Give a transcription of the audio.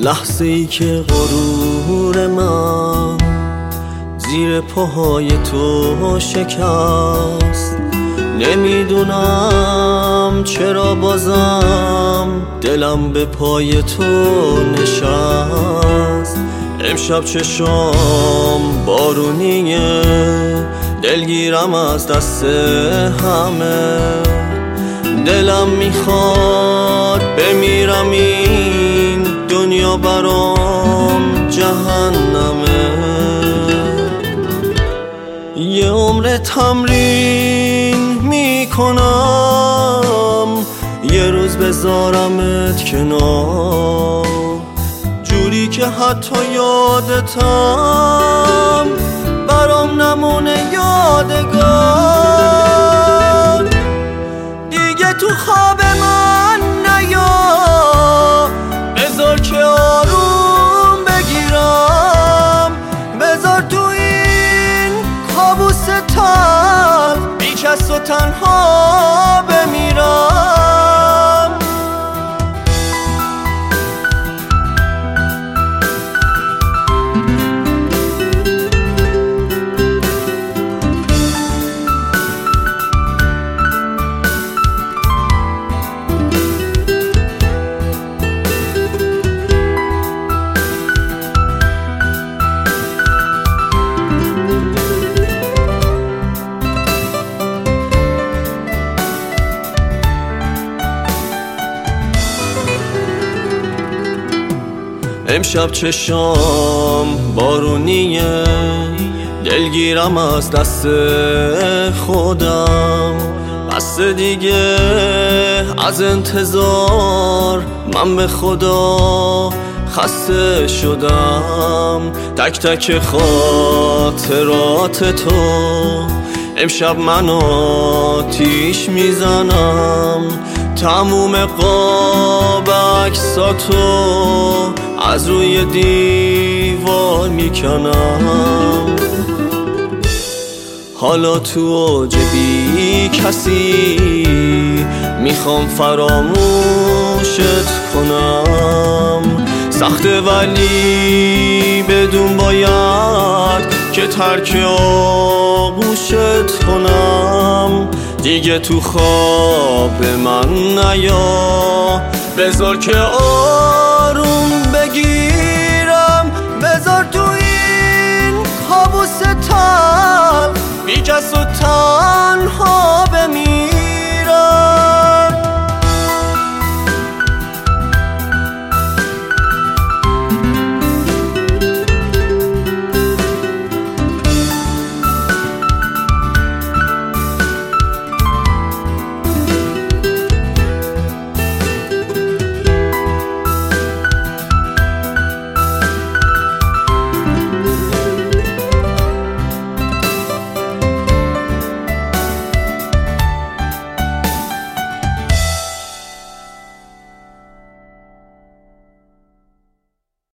لحظه ای که غرور من زیر پاهای تو شکست، نمیدونم چرا بازم دلم به پای تو نشست. امشب چشام بارونیه، دلگیرم از دست همه، دلم میخواد بمیرم، این دنیا برام جهنمه. یه عمر تمرین میکنم یه روز بذارمت کنار، جوری که حتی یادتم برام نمونه یادگار. دیگه تو خواب من نیا، بذار که آروم بگیرم، بذار تو این کابوس تلخ بی کس و تنها بمیرم. امشب چشام بارونیه، دلگیرم از دست خودم، بس دیگه از انتظار من به خدا خسته شدم. تک تک خاطرات تو امشب من آتیش میزنم، تموم قاب عکساتو از روی دیوار میکنم. حالا تو اوج بی کسی میخوام فراموشت کنم، سخته ولی بدون باید که ترک آغوشت کنم. دیگه تو خواب من نیا، بذار که آروم بگیرم، بذار تو این کابوس تلخ بی کس و تنها بمیرم.